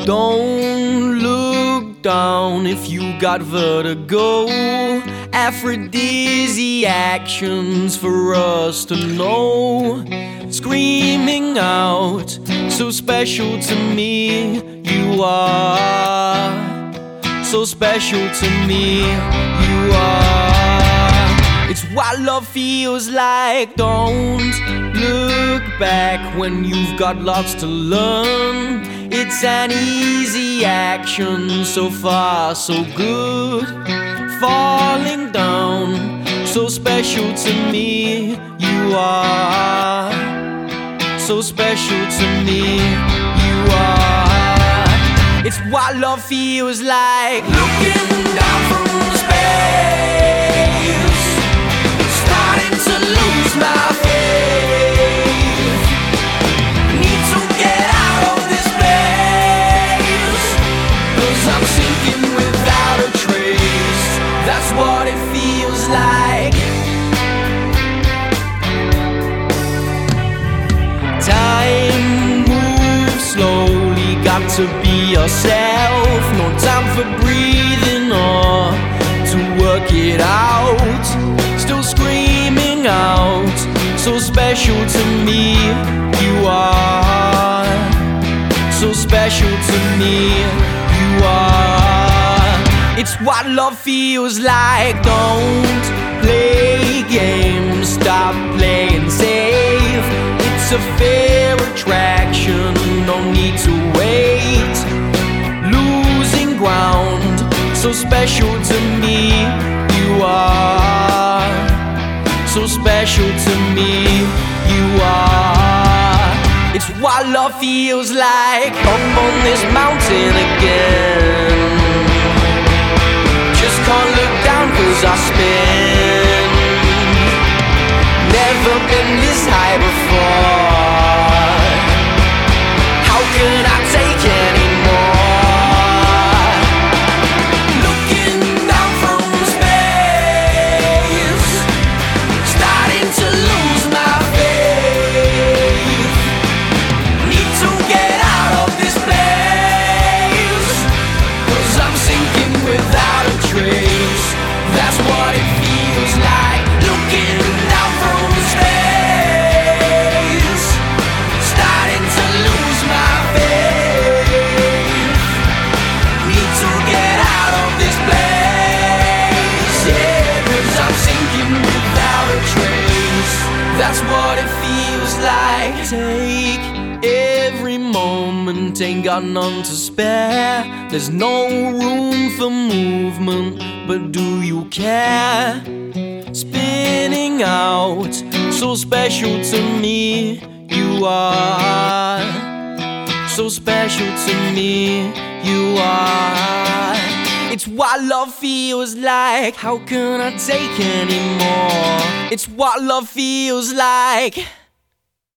Don't look down if you got vertigo. Aphrodisiactions for us to know. Screaming out, so special to me. You are so special to me. You are. It's what love feels like. Don't look back when you've got lots to learn. It's an easy action, so far so good. Falling down, so special to me. You are so special to me. You are. It's what love feels like. Looking down from space, starting to lose my faith. Need to get out of this place, 'cause I'm sinking without a trace. That's what it feels like. Time moves slowly, got to be yourself. No time for breathing or to work it out. Still screaming out, so special to me. You are so special to me. You are. It's what love feels like. Don't play games, stop playing safe. It's a fair attraction, no need to wait. Losing ground, so special to me. You are so special to me. You are. It's what love feels like. Up on this mountain again. Just can't look down 'cause I spin. Never been this high before. How can I take any more? Looking down from space, starting to lose my faith. Need to get out of this place, 'cause I'm sinking without a trace. That's what it feels like. Looking down from space, starting to lose my faith. Need to get out of this place, yeah, 'cause I'm sinking without a trace. That's what it feels like. Take every moment, ain't got none to spare. There's no room for movement, but do you care? Spinning out, so special to me. You are so special to me. You are. It's what love feels like. How can I take any more? It's what love feels like.